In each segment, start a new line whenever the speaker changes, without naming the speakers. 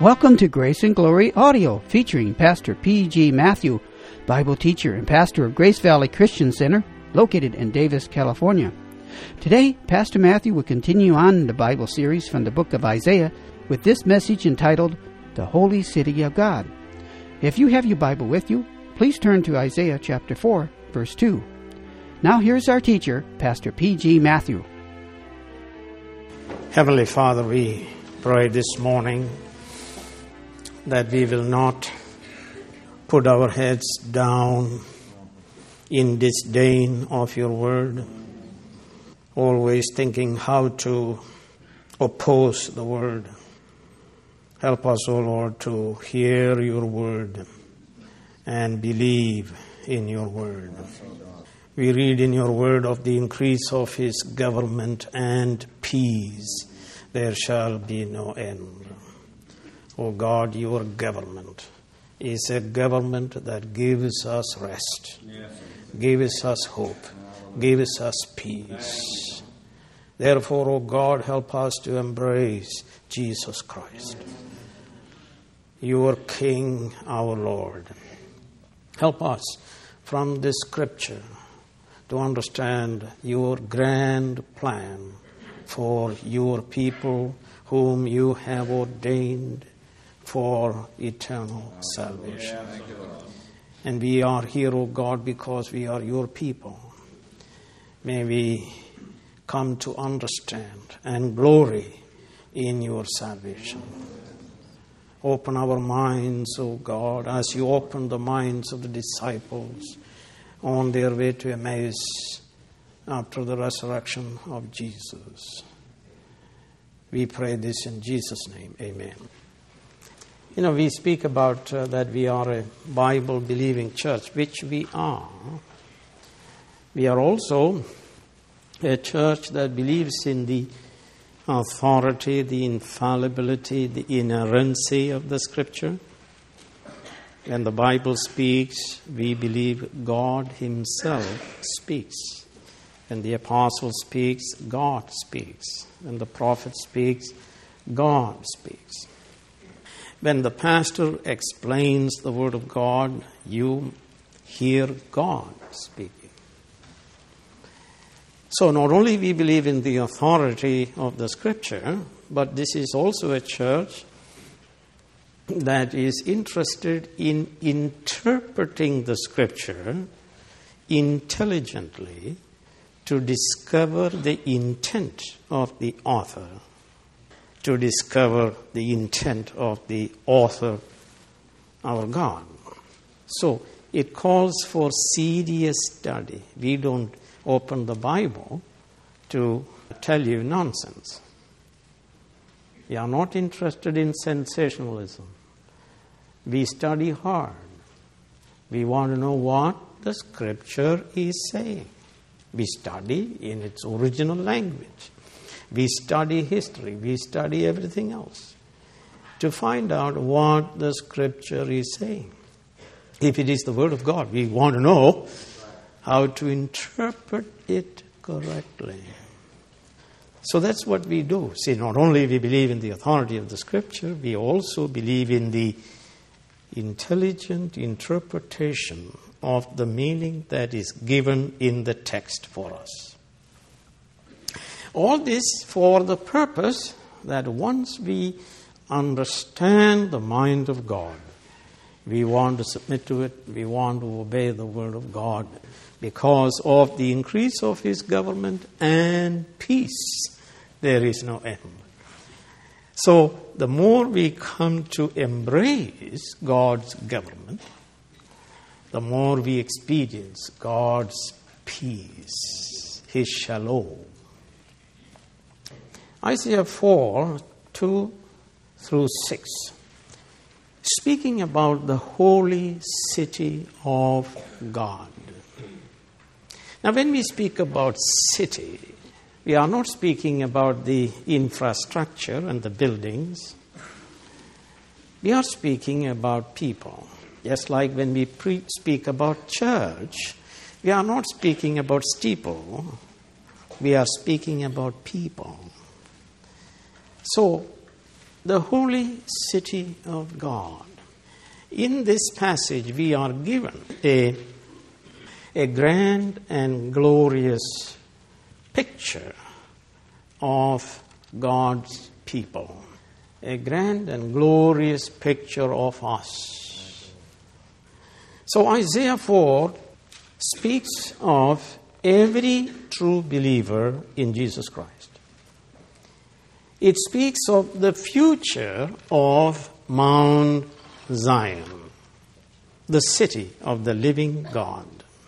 Welcome to Grace and Glory Audio, featuring Pastor P.G. Matthew, Bible teacher and pastor of Grace Valley Christian Center, located in Davis, California. Today, Pastor Matthew will continue on the Bible series from the book of Isaiah with this message entitled, The Holy City of God. If you have your Bible with you, please turn to Isaiah chapter 4, verse 2. Now here's our teacher, Pastor P.G. Matthew.
Heavenly Father, we pray this morning that we will not put our heads down in disdain of your word, always thinking how to oppose the word. Help us, O Lord, to hear your word and believe in your word. We read in your word of the increase of his government and peace. There shall be no end. O God, your government is a government that gives us rest, gives us hope, gives us peace. Therefore, O God, help us to embrace Jesus Christ, your King, our Lord. Help us from this scripture to understand your grand plan for your people whom you have ordained for eternal salvation. And we are here, O God, because we are your people. May we come to understand and glory in your salvation. Open our minds, O God, as you opened the minds of the disciples on their way to Emmaus after the resurrection of Jesus. We pray this in Jesus' name. Amen. You know, we speak about that we are a Bible-believing church, which we are. We are also a church that believes in the authority, the infallibility, the inerrancy of the Scripture. When the Bible speaks, we believe God himself speaks. When the apostle speaks, God speaks. When the prophet speaks, God speaks. When the pastor explains the Word of God, you hear God speaking. So not only we believe in the authority of the Scripture, but this is also a church that is interested in interpreting the Scripture intelligently to discover the intent of the author, to discover the intent of the author, our God. So it calls for serious study. We don't open the Bible to tell you nonsense. We are not interested in sensationalism. We study hard. We want to know what the Scripture is saying. We study in its original language. We study history. We study everything else to find out what the Scripture is saying. If it is the Word of God, we want to know how to interpret it correctly. So that's what we do. See, not only we believe in the authority of the Scripture, we also believe in the intelligent interpretation of the meaning that is given in the text for us. All this for the purpose that once we understand the mind of God, we want to submit to it, we want to obey the Word of God because of the increase of his government and peace. There is no end. So the more we come to embrace God's government, the more we experience God's peace, his shalom. Isaiah 4, 2 through 6. Speaking about the holy city of God. Now when we speak about city, we are not speaking about the infrastructure and the buildings. We are speaking about people. Just like when we speak about church, we are not speaking about steeple. We are speaking about people. So the holy city of God. In this passage, we are given a grand and glorious picture of God's people. A grand and glorious picture of us. So Isaiah 4 speaks of every true believer in Jesus Christ. It speaks of the future of Mount Zion, the city of the living God.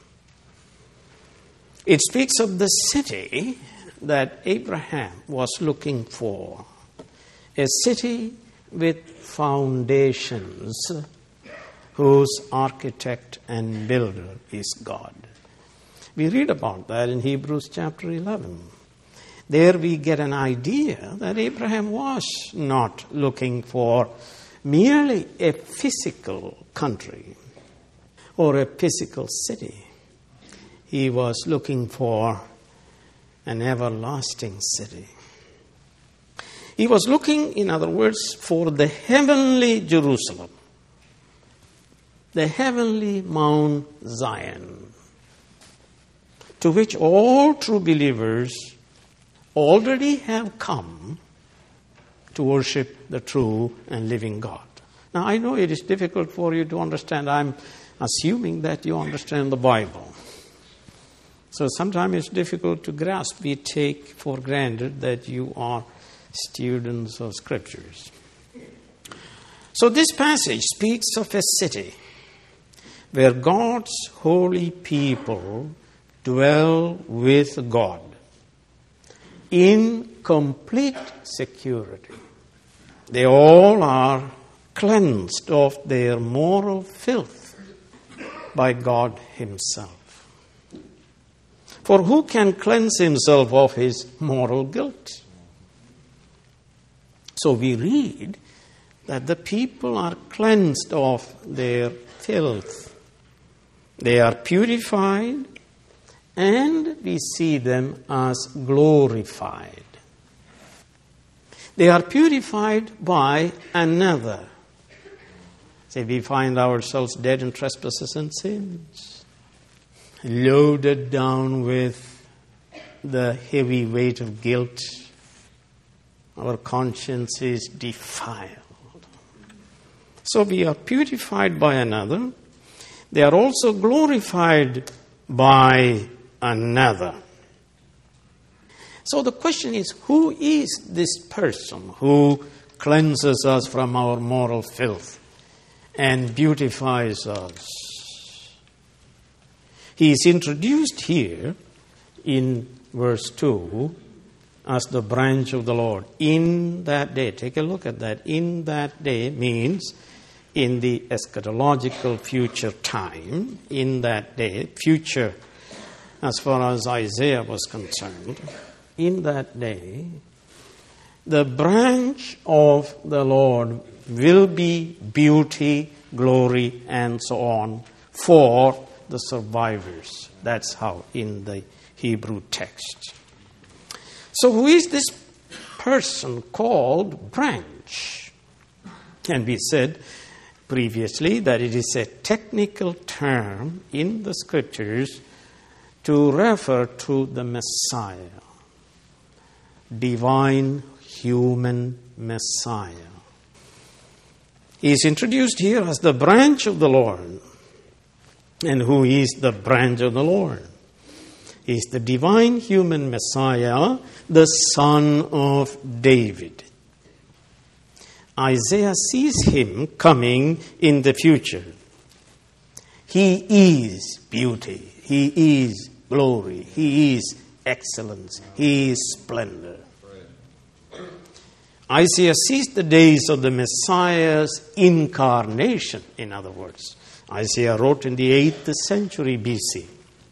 It speaks of the city that Abraham was looking for, a city with foundations, whose architect and builder is God. We read about that in Hebrews chapter 11. There we get an idea that Abraham was not looking for merely a physical country or a physical city. He was looking for an everlasting city. He was looking, in other words, for the heavenly Jerusalem, the heavenly Mount Zion, to which all true believers already have come to worship the true and living God. Now, I know it is difficult for you to understand. I'm assuming that you understand the Bible. So sometimes it's difficult to grasp. We take for granted that you are students of Scriptures. So this passage speaks of a city where God's holy people dwell with God in complete security. They all are cleansed of their moral filth by God Himself. For who can cleanse himself of his moral guilt? So we read that the people are cleansed of their filth. They are purified, and we see them as glorified. They are purified by another. Say, we find ourselves dead in trespasses and sins, loaded down with the heavy weight of guilt. Our conscience is defiled. So we are purified by another. They are also glorified by another. So the question is, who is this person who cleanses us from our moral filth and beautifies us? He is introduced here in verse 2 as the branch of the Lord. In that day, take a look at that. In that day means in the eschatological future time. In that day, future as far as Isaiah was concerned. In that day, the branch of the Lord will be beauty, glory, and so on for the survivors. That's how in the Hebrew text. So who is this person called branch? And we said previously that it is a technical term in the Scriptures to refer to the Messiah, divine human Messiah. He is introduced here as the branch of the Lord. And who is the branch of the Lord? He is the divine human Messiah, the Son of David. Isaiah sees him coming in the future. He is beauty. He is glory. He is excellence. He is splendor. Isaiah sees the days of the Messiah's incarnation, in other words. Isaiah wrote in the 8th century BC.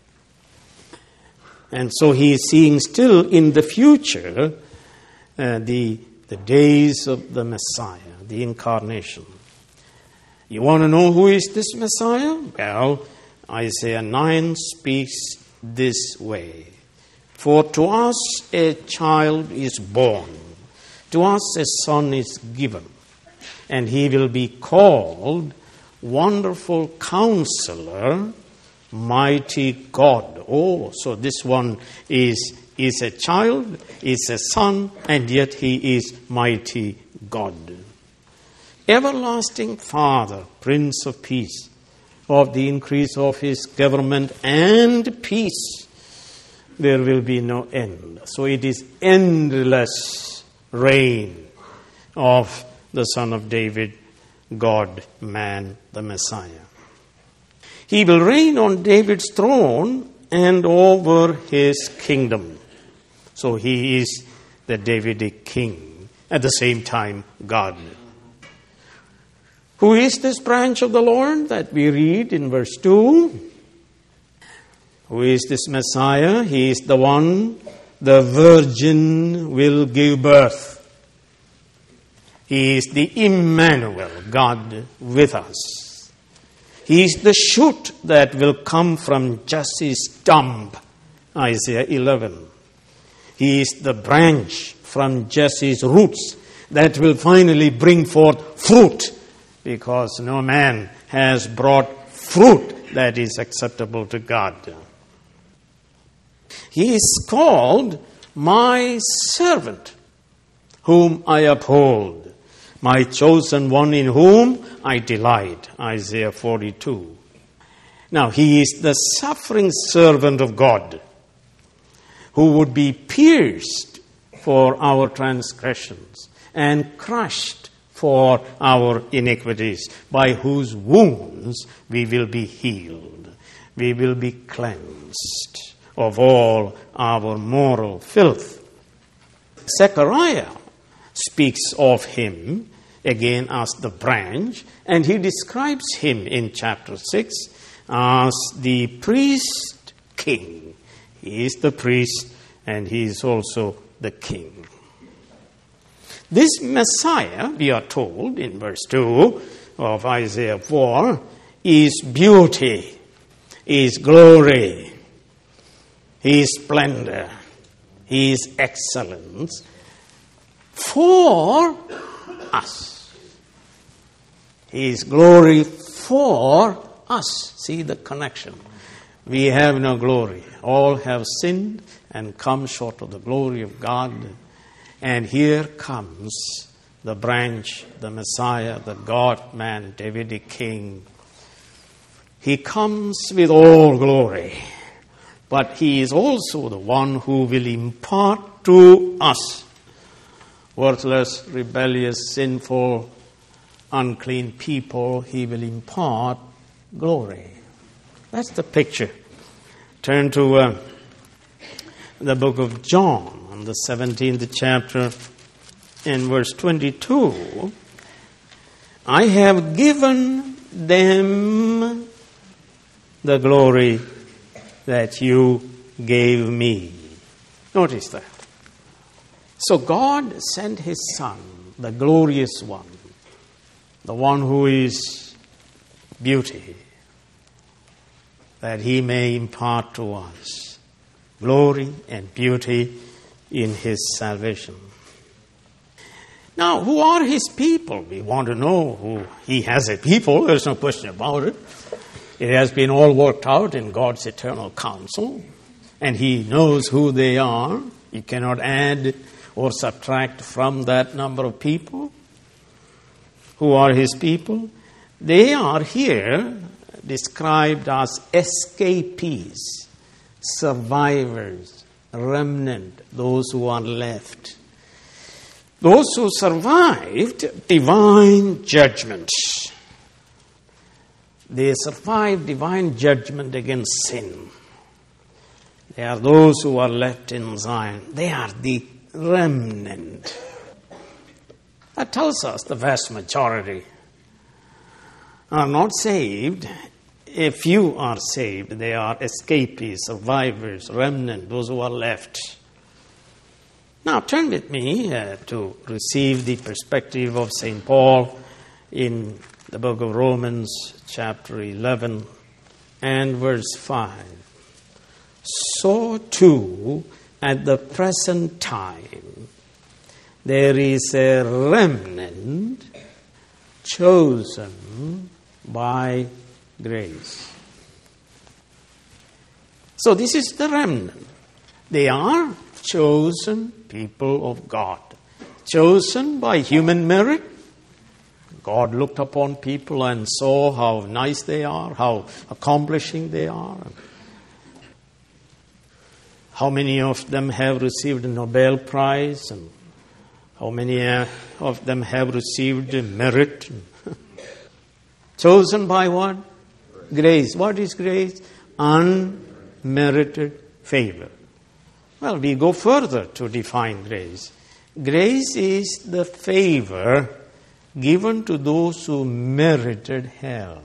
And so he is seeing still in the future the days of the Messiah, the incarnation. You want to know who is this Messiah? Well, Isaiah 9 speaks this way. For to us a child is born, To us a son is given, and he will be called Wonderful Counselor, Mighty God. Oh, so this one is a child, is a son, and yet he is mighty God. Everlasting Father, Prince of Peace, of the increase of his government and peace, there will be no end. So it is endless reign of the Son of David, God, man, the Messiah. He will reign on David's throne and over his kingdom. So he is the Davidic king, at the same time God. Who is this branch of the Lord that we read in verse 2? Who is this Messiah? He is the one the virgin will give birth. He is the Emmanuel, God with us. He is the shoot that will come from Jesse's stump, Isaiah 11. He is the branch from Jesse's roots that will finally bring forth fruit, because no man has brought fruit that is acceptable to God. He is called my servant, whom I uphold, my chosen one in whom I delight, Isaiah 42. Now, he is the suffering servant of God, who would be pierced for our transgressions and crushed for our iniquities, by whose wounds we will be healed. We will be cleansed of all our moral filth. Zechariah speaks of him again as the branch, and he describes him in chapter 6 as the priest king. He is the priest and he is also the king. This Messiah, we are told in verse 2 of Isaiah 4, is beauty, is glory, he is splendor, he is excellence for us. He is glory for us. See the connection. We have no glory. All have sinned and come short of the glory of God. And here comes the branch, the Messiah, the God-man, Davidic king. He comes with all glory, but he is also the one who will impart to us, worthless, rebellious, sinful, unclean people, he will impart glory. That's the picture. Turn to the book of John, on the 17th chapter, in verse 22. I have given them the glory that you gave me. Notice that. So God sent his Son, the glorious one, the one who is beauty, that he may impart to us glory and beauty in his salvation. Now, who are his people? We want to know who he has a people. There's no question about it. It has been all worked out in God's eternal counsel, and he knows who they are. You cannot add or subtract from that number of people. Who are his people? They are here described as escapees, survivors, remnant, those who are left. Those who survived divine judgment. They survived divine judgment against sin. They are those who are left in Zion. They are the remnant. That tells us the vast majority are not saved. A few are saved. They are escapees, survivors, remnant, those who are left. Now turn with me to receive the perspective of St. Paul in the book of Romans, chapter 11 and verse 5. So too, at the present time, there is a remnant chosen by grace. So this is the remnant. They are chosen people of God. Chosen by human merit. God looked upon people and saw how nice they are, how accomplishing they are. How many of them have received a Nobel Prize, and how many of them have received merit. Chosen by what? Grace. What is grace? Unmerited favor. Well, we go further to define grace. Grace is the favor given to those who merited hell.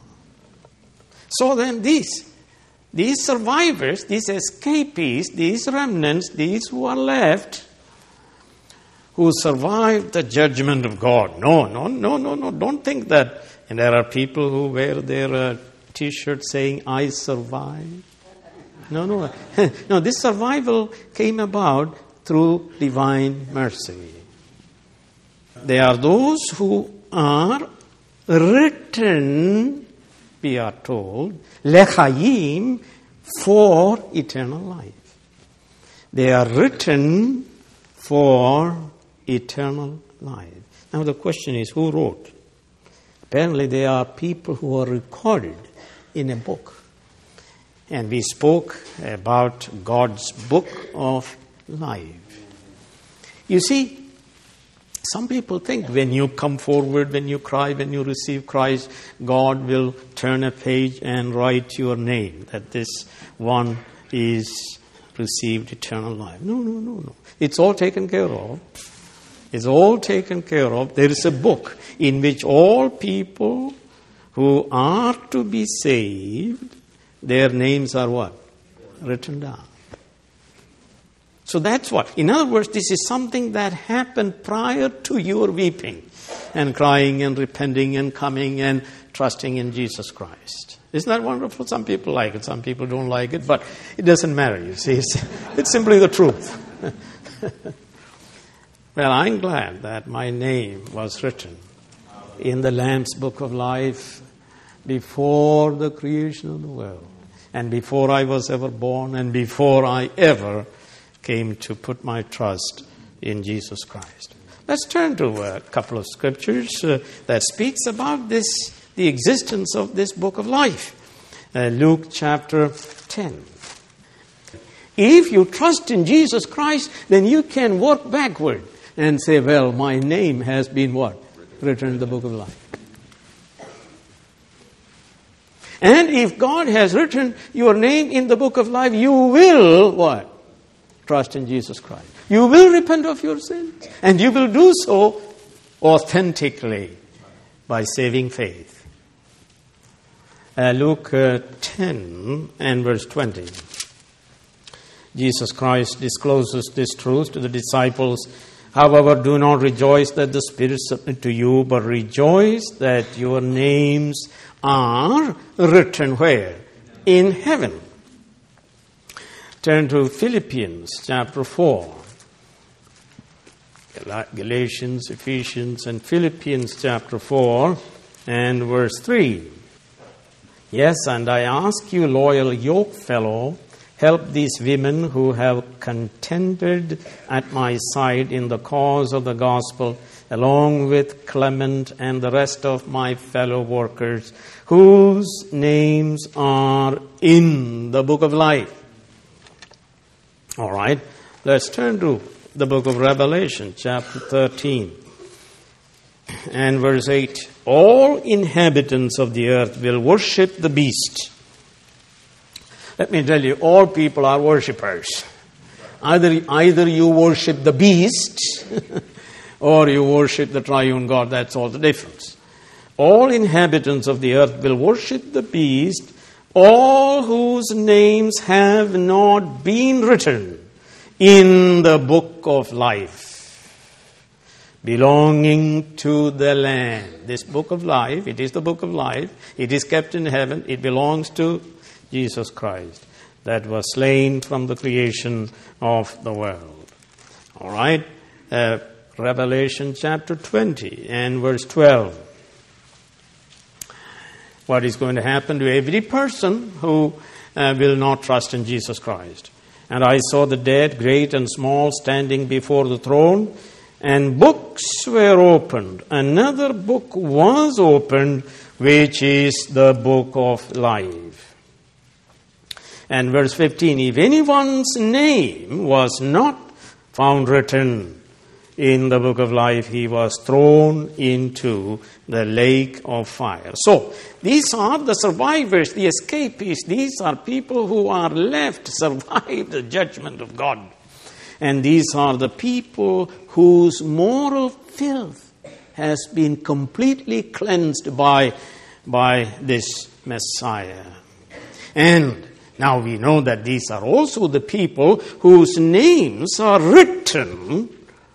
So then these survivors, these escapees, these remnants, these who are left, who survived the judgment of God. No. Don't think that. And there are people who wear their T-shirt saying, I survived. No. No, this survival came about through divine mercy. They are those who are written, we are told, lechaim, for eternal life. They are written for eternal life. Now the question is, who wrote? Apparently they are people who are recorded in a book. And we spoke about God's book of life. You see, some people think when you come forward, when you cry, when you receive Christ, God will turn a page and write your name, that this one is received eternal life. No. It's all taken care of. It's all taken care of. There is a book in which all people who are to be saved, their names are what? Written down. So that's what. In other words, this is something that happened prior to your weeping and crying and repenting and coming and trusting in Jesus Christ. Isn't that wonderful? Some people like it, some people don't like it, but it doesn't matter, you see. It's simply the truth. Well, I'm glad that my name was written in the Lamb's Book of Life before the creation of the world, and before I was ever born, and before I ever came to put my trust in Jesus Christ. Let's turn to a couple of scriptures that speaks about this, the existence of this book of life. Luke chapter 10. If you trust in Jesus Christ, then you can work backward and say, well, my name has been what? Written in the book of life. And if God has written your name in the book of life, you will what? Trust in Jesus Christ. You will repent of your sins. And you will do so authentically by saving faith. Luke 10 and verse 20. Jesus Christ discloses this truth to the disciples. However, do not rejoice that the Spirit submit to you, but rejoice that your names are written where? In heaven. Turn to Philippians chapter 4. Galatians, Ephesians, and Philippians chapter 4 and verse 3. Yes, and I ask you, loyal yoke fellow, help these women who have contended at my side in the cause of the gospel, along with Clement and the rest of my fellow workers, whose names are in the book of life. All right, let's turn to the book of Revelation, chapter 13 and verse 8. All inhabitants of the earth will worship the beast. Let me tell you, all people are worshippers. Either you worship the beast or you worship the triune God. That's all the difference. All inhabitants of the earth will worship the beast, all whose names have not been written in the book of life, belonging to the Lamb. This book of life, it is the book of life. It is kept in heaven. It belongs to Jesus Christ, that was slain from the creation of the world. All right. Revelation chapter 20 and verse 12. What is going to happen to every person who will not trust in Jesus Christ? And I saw the dead, great and small, standing before the throne, and books were opened. Another book was opened, which is the book of life. And verse 15, if anyone's name was not found written in the book of life, he was thrown into the lake of fire. So, these are the survivors, the escapees. These are people who are left, survive the judgment of God. And these are the people whose moral filth has been completely cleansed by this Messiah. And now we know that these are also the people whose names are written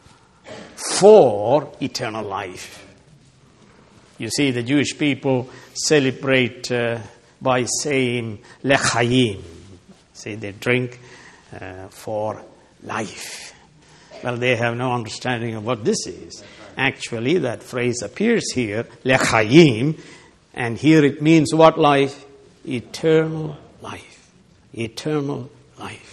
for eternal life. You see, the Jewish people celebrate by saying L'chaim. See, they drink for life. Well, they have no understanding of what this is. Actually, that phrase appears here, L'chaim, and here it means what life? Eternal life. Eternal life.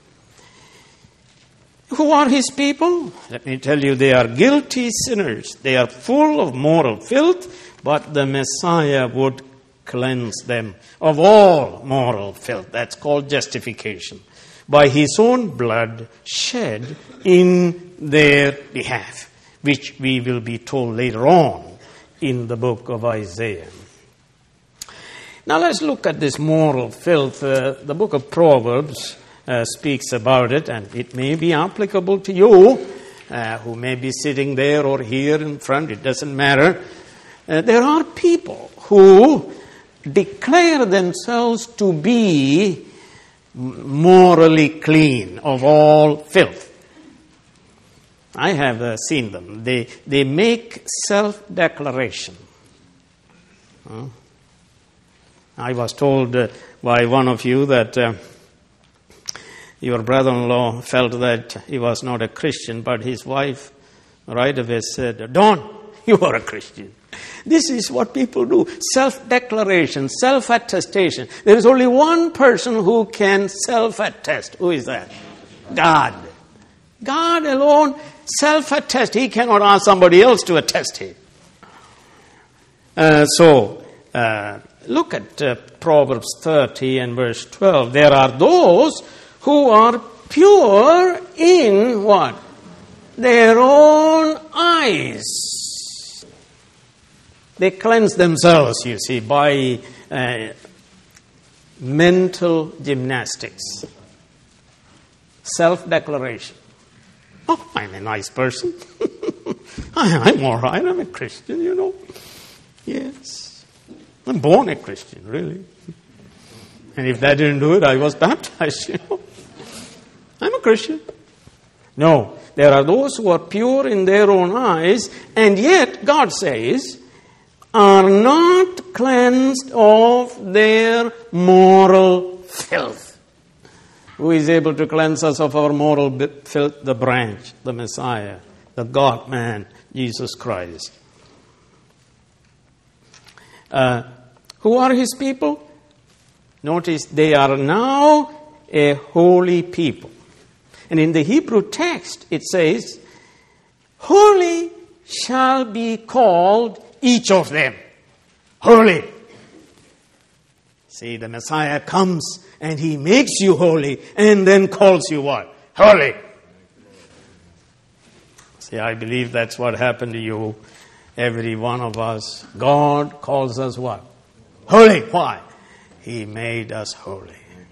Who are his people? Let me tell you, they are guilty sinners. They are full of moral filth, but the Messiah would cleanse them of all moral filth. That's called justification. By his own blood shed in their behalf, which we will be told later on in the book of Isaiah. Now let's look at this moral filth. The book of Proverbs speaks about it, and it may be applicable to you who may be sitting there or here in front. It doesn't matter. There are people who declare themselves to be morally clean of all filth. I have seen them. They make self-declaration. I was told by one of you that your brother-in-law felt that he was not a Christian, but his wife right away said, Don, you are a Christian. This is what people do. Self-declaration, self-attestation. There is only one person who can self-attest. Who is that? God. God alone self-attest. He cannot ask somebody else to attest him. Look at Proverbs 30 and verse 12. There are those who are pure in what? Their own eyes. They cleanse themselves, you see, by mental gymnastics. Self-declaration. Oh, I'm a nice person. I'm all right. I'm a Christian, you know. Yes. I'm born a Christian, really. And if that didn't do it, I was baptized, you know. I'm a Christian. No, there are those who are pure in their own eyes, and yet, God says, are not cleansed of their moral filth. Who is able to cleanse us of our moral filth? The branch, the Messiah, the God-man, Jesus Christ. Who are his people? Notice, they are now a holy people. And in the Hebrew text, it says, holy shall be called each of them. Holy. See, the Messiah comes and he makes you holy and then calls you what? Holy. See, I believe that's what happened to you, every one of us. God calls us what? Holy. Why? He made us holy.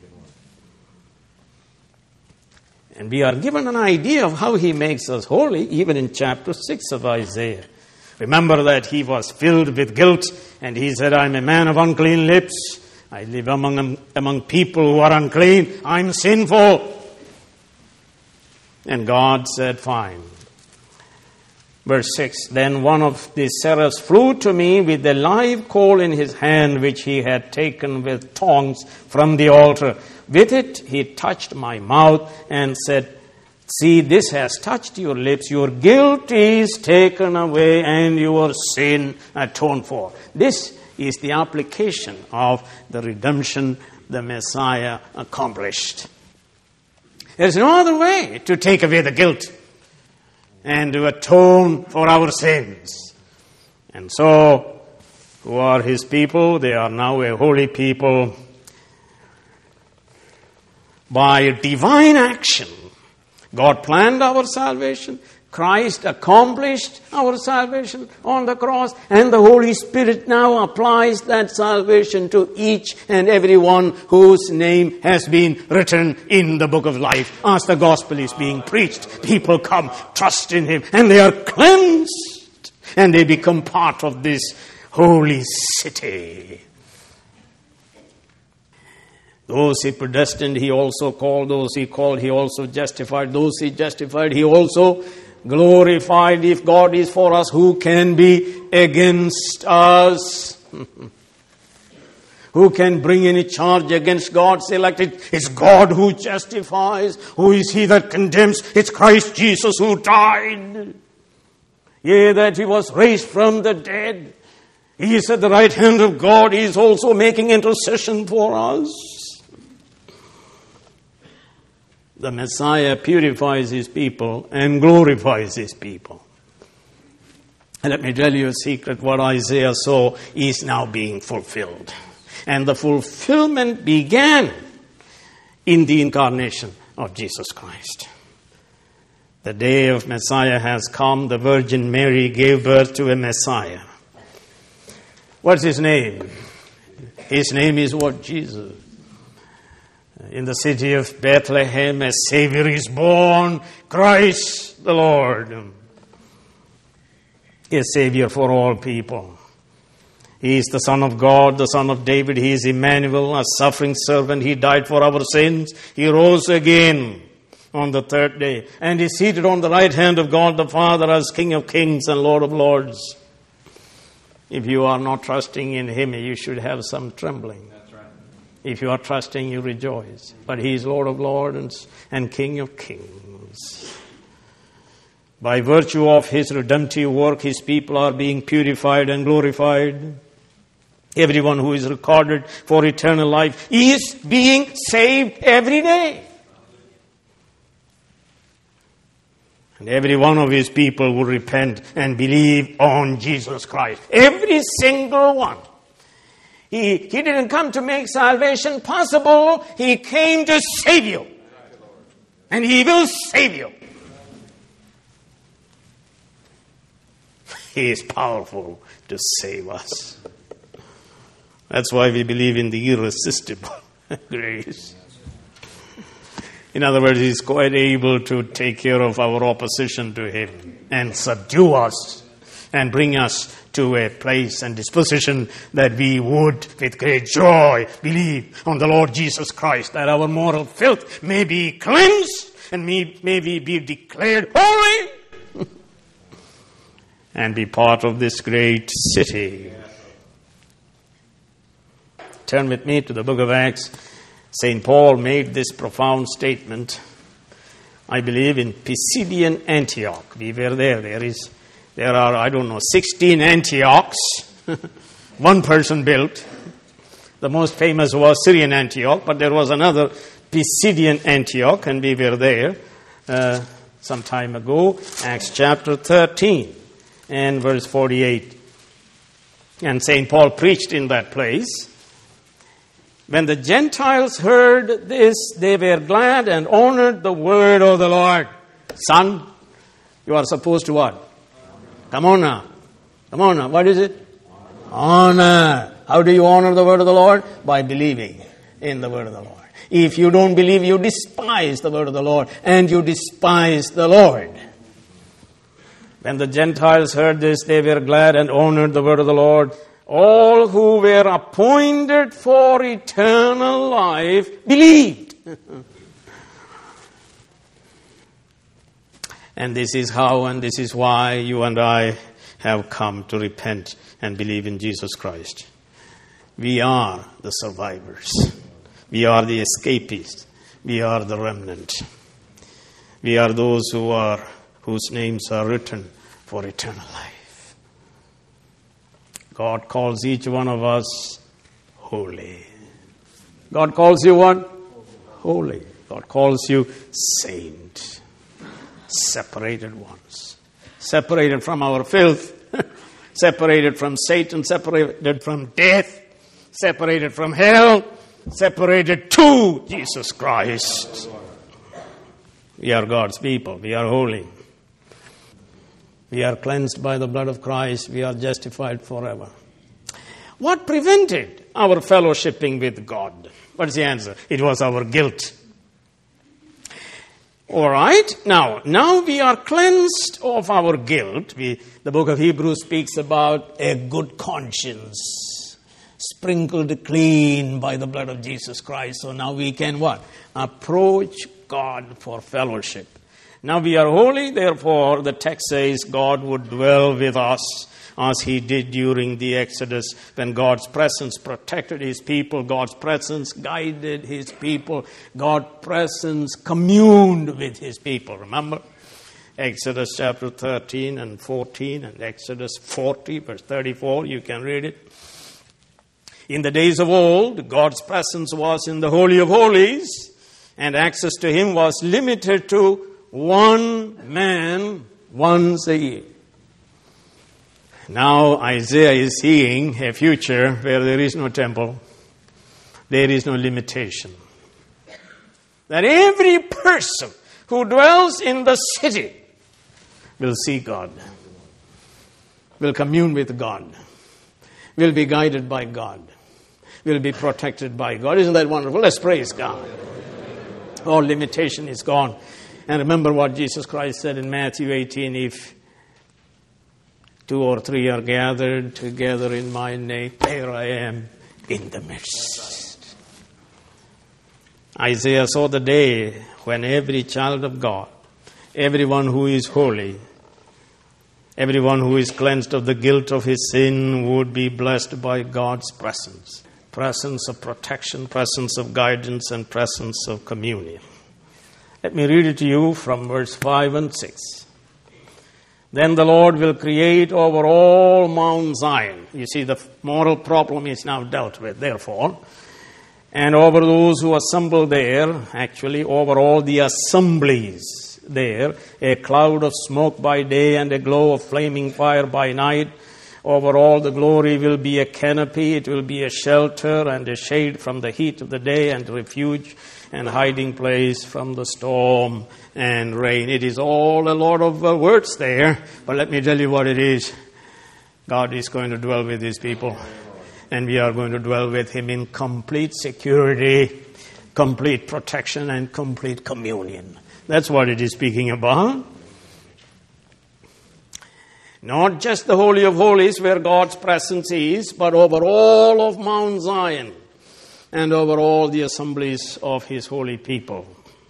And we are given an idea of how he makes us holy, even in chapter 6 of Isaiah. Remember that he was filled with guilt, and he said, I'm a man of unclean lips. I live among people who are unclean. I'm sinful. And God said, fine. Verse 6, then one of the seraphs flew to me with a live coal in his hand, which he had taken with tongs from the altar. With it he touched my mouth and said, See, this has touched your lips. Your guilt is taken away and your sin atoned for. This is the application of the redemption the Messiah accomplished. There's no other way to take away the guilt and to atone for our sins. And so, who are his people? They are now a holy people. By divine action, God planned our salvation. Christ accomplished our salvation on the cross, and the Holy Spirit now applies that salvation to each and every one whose name has been written in the book of life. As the gospel is being preached, people come, trust in him, and they are cleansed, and they become part of this holy city. Those he predestined, he also called. Those he called, he also justified. Those he justified, he also glorified. If God is for us, who can be against us? Who can bring any charge against God's elected? It's God who justifies. Who is he that condemns? It's Christ Jesus who died. Yea, that he was raised from the dead. He is at the right hand of God. He is also making intercession for us. The Messiah purifies his people and glorifies his people. And let me tell you a secret. What Isaiah saw is now being fulfilled. And the fulfillment began in the incarnation of Jesus Christ. The day of Messiah has come. The Virgin Mary gave birth to a Messiah. What's his name? His name is what? Jesus. In the city of Bethlehem, a Savior is born, Christ the Lord. A Savior for all people. He is the Son of God, the Son of David. He is Emmanuel, a suffering servant. He died for our sins. He rose again on the third day. And is seated on the right hand of God the Father as King of kings and Lord of lords. If you are not trusting in him, you should have some trembling. If you are trusting, you rejoice. But he is Lord of lords and King of kings. By virtue of his redemptive work, his people are being purified and glorified. Everyone who is recorded for eternal life is being saved every day. And every one of his people will repent and believe on Jesus Christ. Every single one. He didn't come to make salvation possible. He came to save you. And he will save you. He is powerful to save us. That's why we believe in the irresistible grace. In other words, he's quite able to take care of our opposition to him and subdue us and bring us to a place and disposition that we would, with great joy, believe on the Lord Jesus Christ, that our moral filth may be cleansed and may we be declared holy and be part of this great city. Turn with me to the book of Acts. St. Paul made this profound statement, I believe, in Pisidian Antioch. We were there. There are, 16 Antiochs. One person built. The most famous was Syrian Antioch, but there was another Pisidian Antioch, and we were there some time ago. Acts chapter 13 and verse 48. And St. Paul preached in that place. When the Gentiles heard this, they were glad and honored the word of the Lord. Son, you are supposed to what? Come on now. What is it? Honor. How do you honor the word of the Lord? By believing in the word of the Lord. If you don't believe, you despise the word of the Lord, and you despise the Lord. When the Gentiles heard this, they were glad and honored the word of the Lord. All who were appointed for eternal life believed. And this is how and this is why you and I have come to repent and believe in Jesus Christ. We are the survivors. We are the escapees. We are the remnant. We are those whose names are written for eternal life. God calls each one of us holy. God calls you what? Holy. God calls you saint. Separated ones. Separated from our filth. Separated from Satan. Separated from death. Separated from hell. Separated to Jesus Christ. We are God's people. We are holy. We are cleansed by the blood of Christ. We are justified forever. What prevented our fellowshipping with God? What is the answer? It was our guilt. All right. Now we are cleansed of our guilt. The book of Hebrews speaks about a good conscience, sprinkled clean by the blood of Jesus Christ. So now we can what? Approach God for fellowship. Now we are holy, therefore the text says God would dwell with us as he did during the Exodus, when God's presence protected his people, God's presence guided his people, God's presence communed with his people. Remember? Exodus chapter 13 and 14 and Exodus 40 verse 34, you can read it. In the days of old, God's presence was in the Holy of Holies, and access to him was limited to one man once a year. Now Isaiah is seeing a future where there is no temple, there is no limitation. That every person who dwells in the city will see God, will commune with God, will be guided by God, will be protected by God. Isn't that wonderful? Let's praise God. All limitation is gone. And remember what Jesus Christ said in Matthew 18, if 2 or 3 are gathered together in my name, there I am in the midst. Isaiah saw the day when every child of God, everyone who is holy, everyone who is cleansed of the guilt of his sin would be blessed by God's presence. Presence of protection, presence of guidance, and presence of communion. Let me read it to you from verse 5 and 6. Then the Lord will create over all Mount Zion. You see, the moral problem is now dealt with, therefore. And over those who assemble there, actually over all the assemblies there, a cloud of smoke by day and a glow of flaming fire by night. Over all the glory will be a canopy. It will be a shelter and a shade from the heat of the day, and refuge and hiding place from the storm and rain. It is all a lot of words there, but let me tell you what it is. God is going to dwell with his people, and we are going to dwell with him in complete security, complete protection, and complete communion. That's what it is speaking about. Not just the Holy of Holies where God's presence is, but over all of Mount Zion and over all the assemblies of his holy people.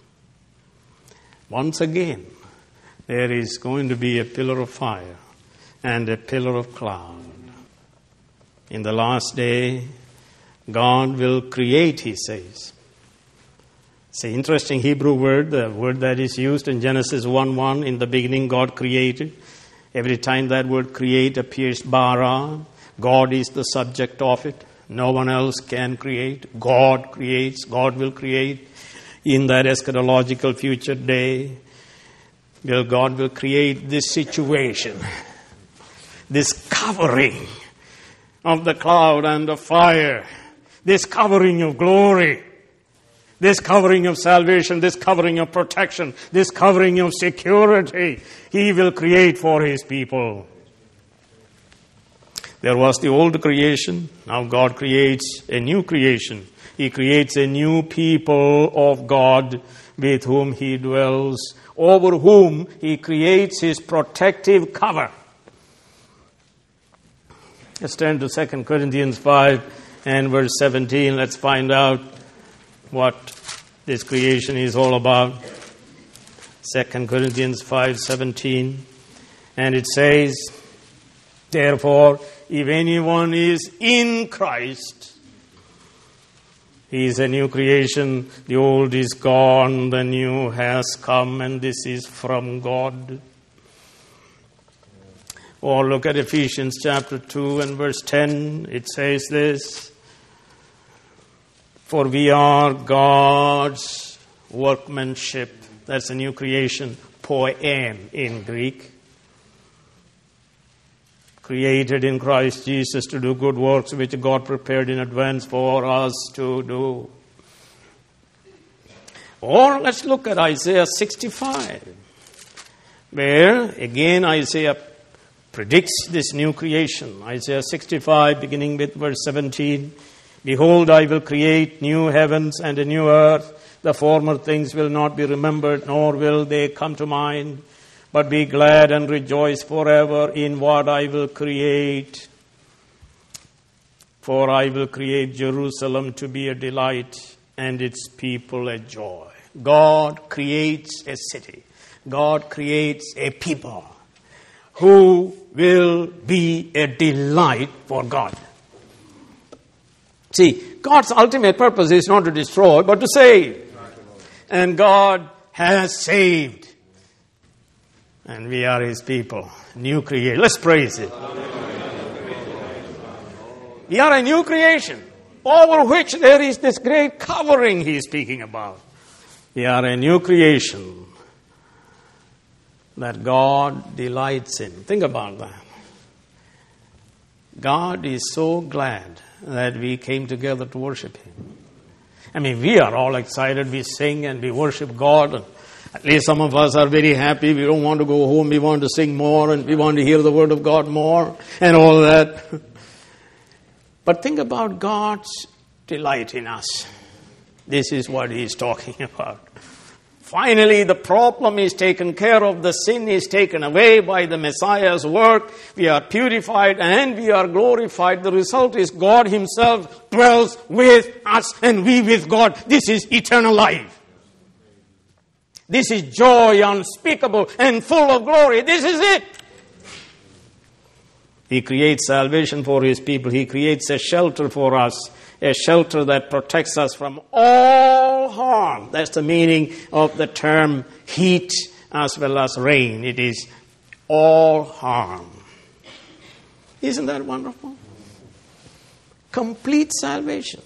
Once again, there is going to be a pillar of fire and a pillar of cloud. In the last day, God will create, he says. It's an interesting Hebrew word, the word that is used in Genesis 1:1. In the beginning, God created. Every time that word create appears bara, God is the subject of it. No one else can create. God creates. God will create. In that eschatological future day, God will create this situation, this covering of the cloud and the fire, this covering of glory, this covering of salvation, this covering of protection, this covering of security, he will create for his people. There was the old creation. Now God creates a new creation. He creates a new people of God with whom he dwells, over whom he creates his protective cover. Let's turn to 2 Corinthians 5 and verse 17. Let's find out what this creation is all about. 2 Corinthians 5:17. And it says, therefore, if anyone is in Christ, He is a new creation. The old is gone, the new has come, and this is from God. Or look at Ephesians chapter 2 and verse 10. It says this, for we are God's workmanship. That's a new creation. Poem in Greek. Created in Christ Jesus to do good works which God prepared in advance for us to do. Or let's look at Isaiah 65, where again Isaiah predicts this new creation. Isaiah 65, beginning with verse 17. Behold, I will create new heavens and a new earth. The former things will not be remembered, nor will they come to mind. But be glad and rejoice forever in what I will create. For I will create Jerusalem to be a delight and its people a joy. God creates a city. God creates a people who will be a delight for God. See, God's ultimate purpose is not to destroy, but to save. And God has saved. And we are His people, new creation. Let's praise Him. We are a new creation, over which there is this great covering He is speaking about. We are a new creation that God delights in. Think about that. God is so glad that we came together to worship Him. I mean, we are all excited. We sing and we worship God. And at least some of us are very happy. We don't want to go home. We want to sing more and we want to hear the Word of God more and all that. But think about God's delight in us. This is what He is talking about. Finally, the problem is taken care of. The sin is taken away by the Messiah's work. We are purified and we are glorified. The result is God Himself dwells with us and we with God. This is eternal life. This is joy unspeakable and full of glory. This is it. He creates salvation for His people. He creates a shelter for us, a shelter that protects us from all harm. That's the meaning of the term heat as well as rain. It is all harm. Isn't that wonderful? Complete salvation.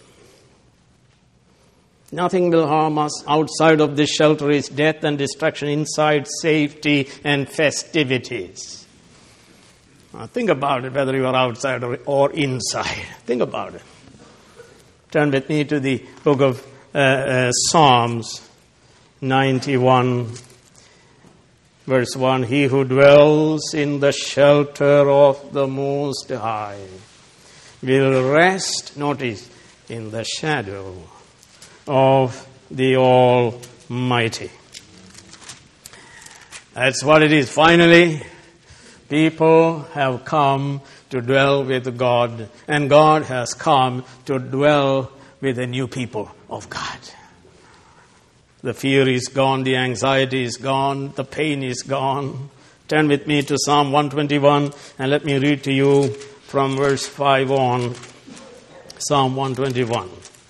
Nothing will harm us. Outside of this shelter is death and destruction. Inside, safety and festivities. Now, think about it, whether you are outside or inside. Think about it. Turn with me to the book of Psalms 91, verse 1. He who dwells in the shelter of the Most High will rest, notice, in the shadow of the Almighty. That's what it is. Finally, people have come to dwell with God, and God has come to dwell with the new people of God. The fear is gone, the anxiety is gone, the pain is gone. Turn with me to Psalm 121, and let me read to you from verse 5 on. Psalm 121.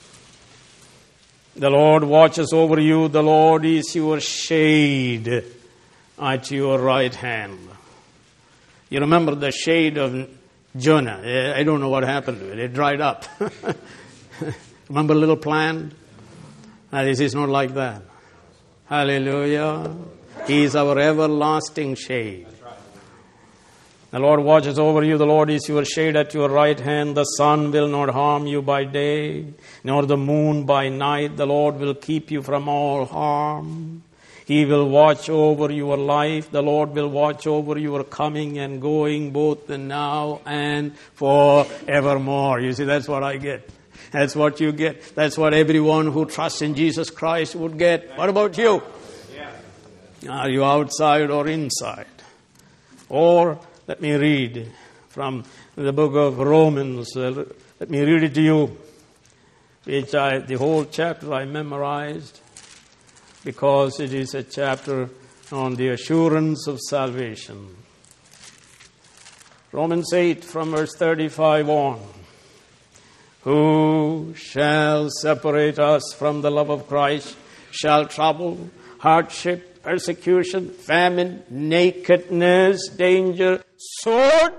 The Lord watches over you. The Lord is your shade at your right hand. You remember the shade of Jonah. I don't know what happened to it. It dried up. Remember a little plant? This is not like that. Hallelujah. He is our everlasting shade. The Lord watches over you. The Lord is your shade at your right hand. The sun will not harm you by day, nor the moon by night. The Lord will keep you from all harm. He will watch over your life. The Lord will watch over your coming and going, both now and forevermore. You see, that's what I get. That's what you get. That's what everyone who trusts in Jesus Christ would get. What about you? Are you outside or inside? Or let me read from the book of Romans. Let me read it to you, which the whole chapter I memorized, because it is a chapter on the assurance of salvation. Romans 8 from verse 35 on. Who shall separate us from the love of Christ? Shall trouble, hardship, persecution, famine, nakedness, danger, sword?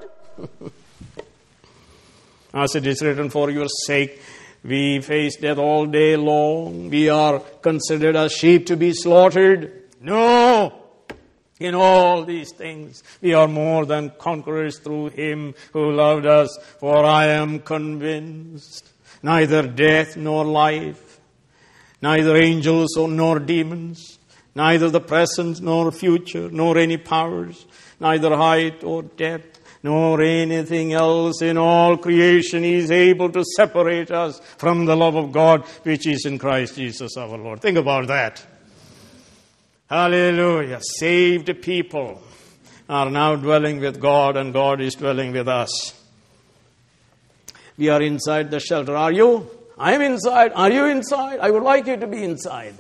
As it is written, for your sake we face death all day long. We are considered as sheep to be slaughtered. No! In all these things, we are more than conquerors through Him who loved us. For I am convinced, neither death nor life, neither angels nor demons, neither the present nor future, nor any powers, neither height or depth, nor anything else in all creation is able to separate us from the love of God which is in Christ Jesus our Lord. Think about that. Hallelujah. Saved people are now dwelling with God, and God is dwelling with us. We are inside the shelter. Are you? I am inside. Are you inside? I would like you to be inside.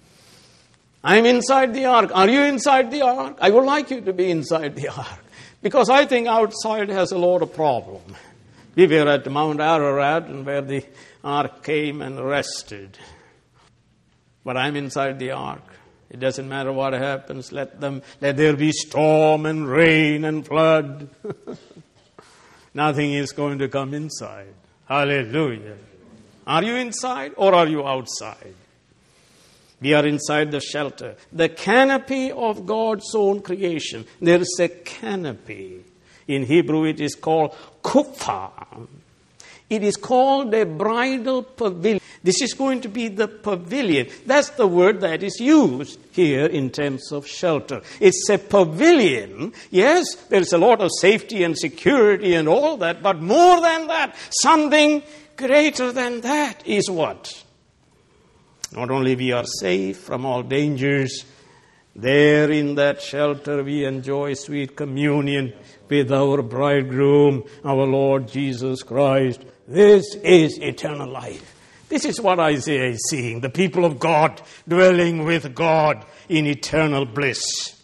I am inside the ark. Are you inside the ark? I would like you to be inside the ark. Because I think outside has a lot of problem. We were at Mount Ararat, and where the ark came and rested. But I'm inside the ark. It doesn't matter what happens. Let there be storm and rain and flood. Nothing is going to come inside. Hallelujah. Are you inside or are you outside? We are inside the shelter, the canopy of God's own creation. There is a canopy. In Hebrew it is called kuppah. It is called a bridal pavilion. This is going to be the pavilion. That's the word that is used here in terms of shelter. It's a pavilion. Yes, there's a lot of safety and security and all that, but more than that, something greater than that is what? Not only we are safe from all dangers, there in that shelter we enjoy sweet communion with our bridegroom, our Lord Jesus Christ. This is eternal life. This is what Isaiah is seeing, the people of God dwelling with God in eternal bliss.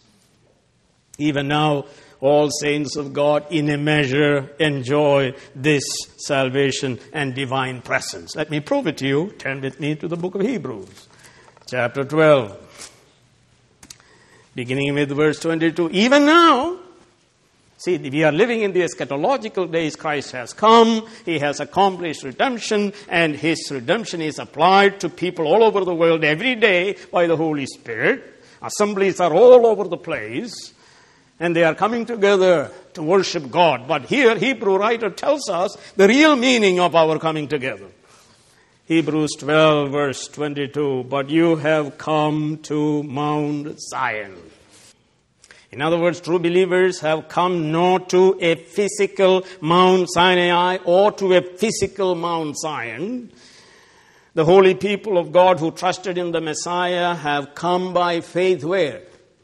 Even now, all saints of God in a measure enjoy this salvation and divine presence. Let me prove it to you. Turn with me to the book of Hebrews, chapter 12. Beginning with verse 22. Even now, see, we are living in the eschatological days. Christ has come. He has accomplished redemption, and His redemption is applied to people all over the world every day by the Holy Spirit. Assemblies are all over the place. And they are coming together to worship God. But here, Hebrew writer tells us the real meaning of our coming together. Hebrews 12, verse 22. But you have come to Mount Zion. In other words, true believers have come not to a physical Mount Sinai or to a physical Mount Zion. The holy people of God who trusted in the Messiah have come by faith where?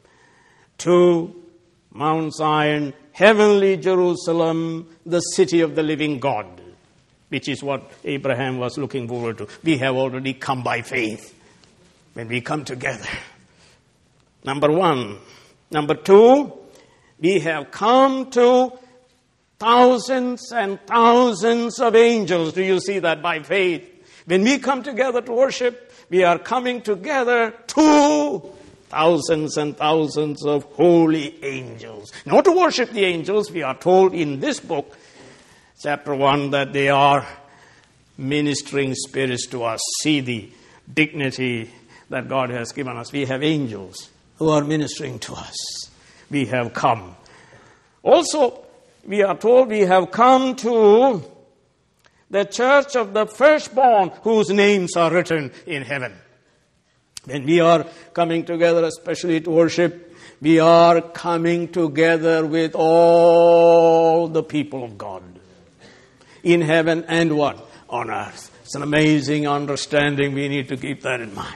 To Mount Zion, heavenly Jerusalem, the city of the living God, which is what Abraham was looking forward to. We have already come by faith when we come together. Number one. Number two, we have come to thousands and thousands of angels. Do you see that? By faith. When we come together to worship, we are coming together to thousands and thousands of holy angels. Not to worship the angels, we are told in this book, chapter 1, that they are ministering spirits to us. See the dignity that God has given us. We have angels who are ministering to us. We have come. Also, we are told we have come to the church of the firstborn whose names are written in heaven. When we are coming together, especially to worship, we are coming together with all the people of God. In heaven and what? On earth. It's an amazing understanding. We need to keep that in mind.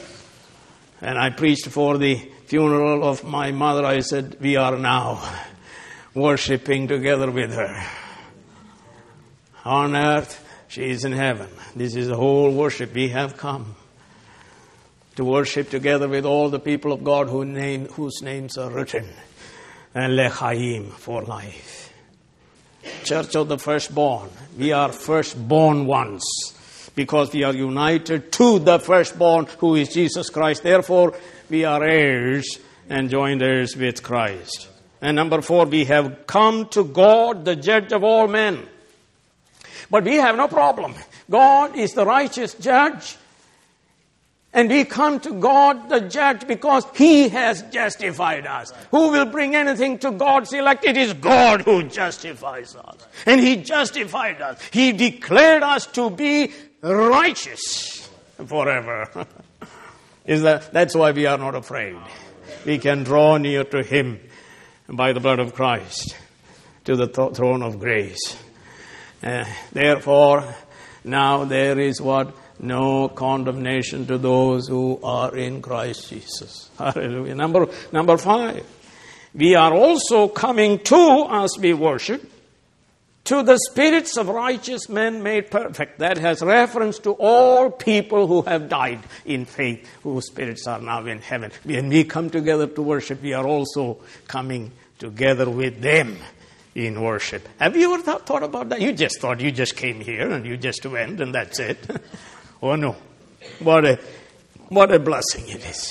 And I preached for the funeral of my mother. I said, we are now worshiping together with her. On earth, she is in heaven. This is the whole worship. We have come to worship together with all the people of God whose names are written. And lechaim, for life. Church of the firstborn. We are firstborn ones because we are united to the firstborn who is Jesus Christ. Therefore, we are heirs and joint heirs with Christ. And number 4, we have come to God, the judge of all men. But we have no problem. God is the righteous judge. And we come to God, the judge, because He has justified us. Who will bring anything to God's elect? It is God who justifies us. And He justified us. He declared us to be righteous forever. That's why we are not afraid. We can draw near to Him by the blood of Christ to the throne of grace. Therefore, now there is what? No condemnation to those who are in Christ Jesus. Hallelujah. Number 5. We are also coming to, as we worship, to the spirits of righteous men made perfect. That has reference to all people who have died in faith, whose spirits are now in heaven. When we come together to worship, we are also coming together with them in worship. Have you ever thought about that? You just thought you just came here and you just went and that's it. Oh no. What a blessing it is.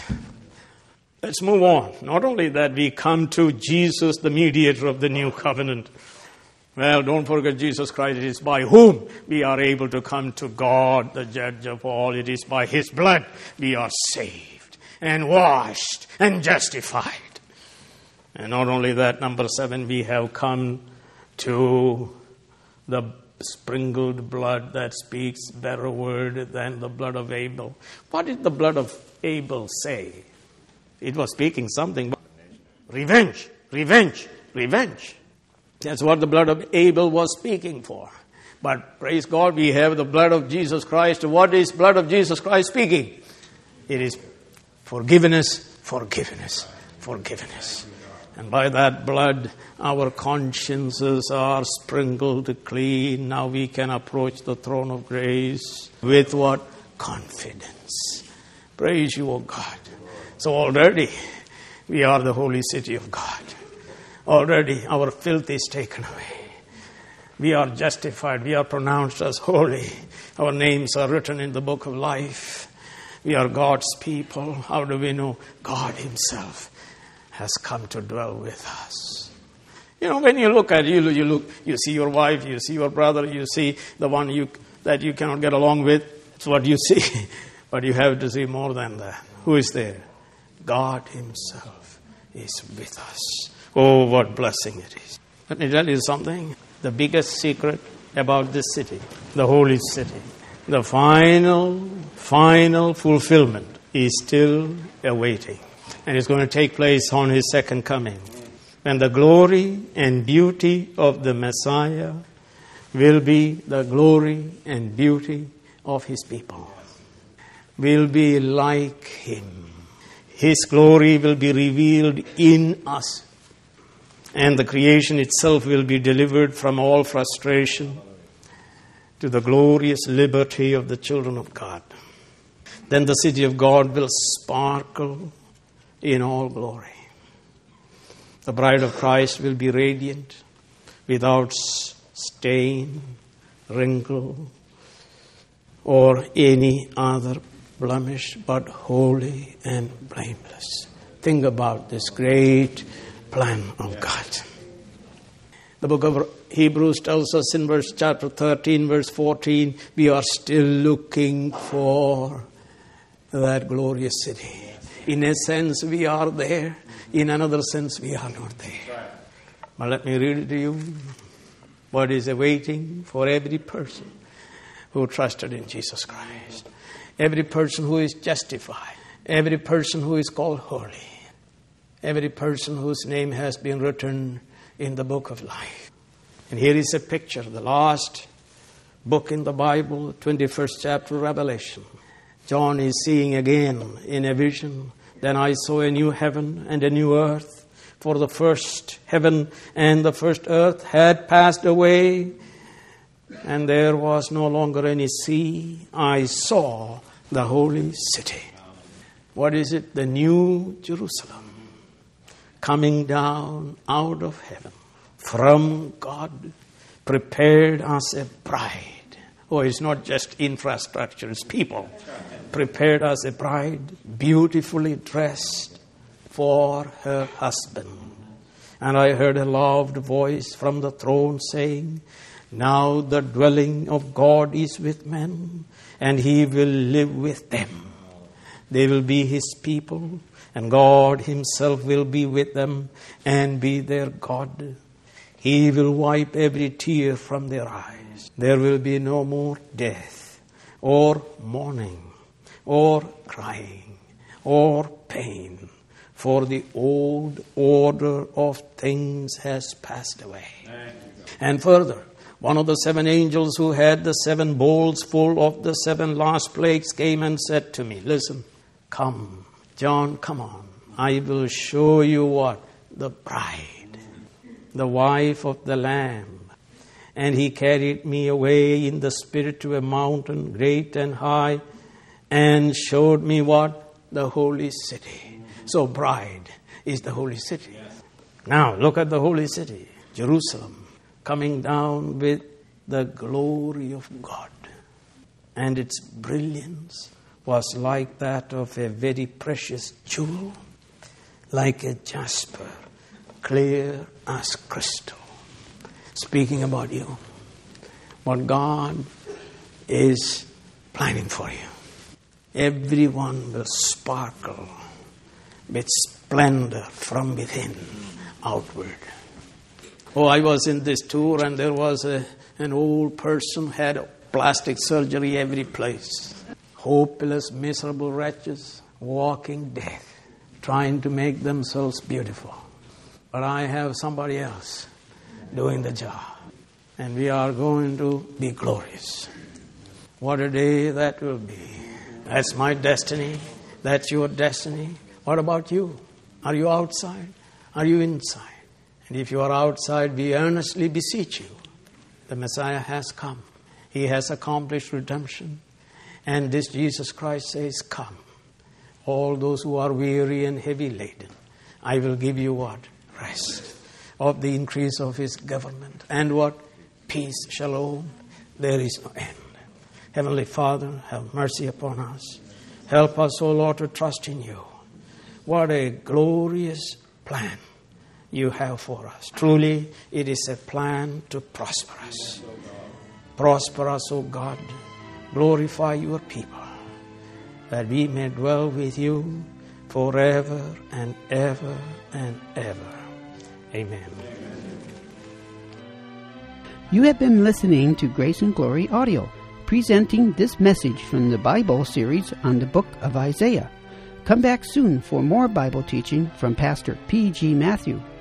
Let's move on. Not only that, we come to Jesus, the mediator of the new covenant. Well, don't forget Jesus Christ. It is by whom we are able to come to God, the judge of all. It is by His blood we are saved and washed and justified. And not only that, number 7, we have come to the sprinkled blood that speaks better word than the blood of Abel. What did the blood of Abel say? It was speaking something. Revenge, revenge, revenge. That's what the blood of Abel was speaking for. But praise God, we have the blood of Jesus Christ. What is blood of Jesus Christ speaking? It is forgiveness, forgiveness, forgiveness. And by that blood, our consciences are sprinkled clean. Now we can approach the throne of grace with what? Confidence. Praise you, O God. So already we are the holy city of God. Already our filth is taken away. We are justified. We are pronounced as holy. Our names are written in the book of life. We are God's people. How do we know? God Himself has come to dwell with us. You know, when you look at you see your wife, you see your brother, you see the one that you cannot get along with. It's what you see. But you have to see more than that. Who is there? God Himself is with us. Oh, what blessing it is. Let me tell you something. The biggest secret about this city, the holy city, the final fulfillment is still awaiting. And it's going to take place on His second coming. And the glory and beauty of the Messiah will be the glory and beauty of His people. Will be like Him. His glory will be revealed in us. And the creation itself will be delivered from all frustration to the glorious liberty of the children of God. Then the city of God will sparkle in all glory. The bride of Christ will be radiant, without stain, wrinkle, or any other blemish, but holy and blameless. Think about this great plan of God. The book of Hebrews tells us in chapter 13, verse 14, we are still looking for that glorious city. In a sense, we are there. In another sense, we are not there. But let me read it to you. What is awaiting for every person who trusted in Jesus Christ. Every person who is justified. Every person who is called holy. Every person whose name has been written in the book of life. And here is a picture, the last book in the Bible, 21st chapter, Revelation. John is seeing again in a vision. Then I saw a new heaven and a new earth, for the first heaven and the first earth had passed away, and there was no longer any sea. I saw the holy city. What is it? The new Jerusalem, coming down out of heaven from God, prepared us a bride. Oh, it's not just infrastructure, it's people. Prepared us a bride, beautifully dressed for her husband. And I heard a loud voice from the throne saying, now the dwelling of God is with men, and He will live with them. They will be His people, and God Himself will be with them and be their God. He will wipe every tear from their eyes. There will be no more death, or mourning, or crying, or pain, for the old order of things has passed away. And further, one of the 7 angels who had the 7 bowls full of the 7 last plagues came and said to me, listen, come, John, come on. I will show you what? The bride, the wife of the Lamb. And he carried me away in the Spirit to a mountain great and high, and showed me what? The holy city. So bride is the holy city. Now look at the holy city, Jerusalem, coming down with the glory of God. And its brilliance was like that of a very precious jewel, like a jasper, clear as crystal. Speaking about you, what God is planning for you. Everyone will sparkle with splendor from within outward. Oh, I was in this tour and there was an old person had plastic surgery every place. Hopeless, miserable wretches, walking death, trying to make themselves beautiful. But I have somebody else doing the job. And we are going to be glorious. What a day that will be. That's my destiny. That's your destiny. What about you? Are you outside? Are you inside? And if you are outside, we earnestly beseech you. The Messiah has come. He has accomplished redemption. And this Jesus Christ says, come. All those who are weary and heavy laden, I will give you what? Rest. Of the increase of His government. And what? Peace, shalom. There is no end. Heavenly Father, have mercy upon us. Help us, O Lord, to trust in you. What a glorious plan you have for us. Truly, it is a plan to prosper us. Prosper us, O God. Glorify your people, that we may dwell with you forever and ever and ever. Amen.
You have been listening to Grace and Glory Audio, presenting this message from the Bible series on the book of Isaiah. Come back soon for more Bible teaching from Pastor P.G. Matthew.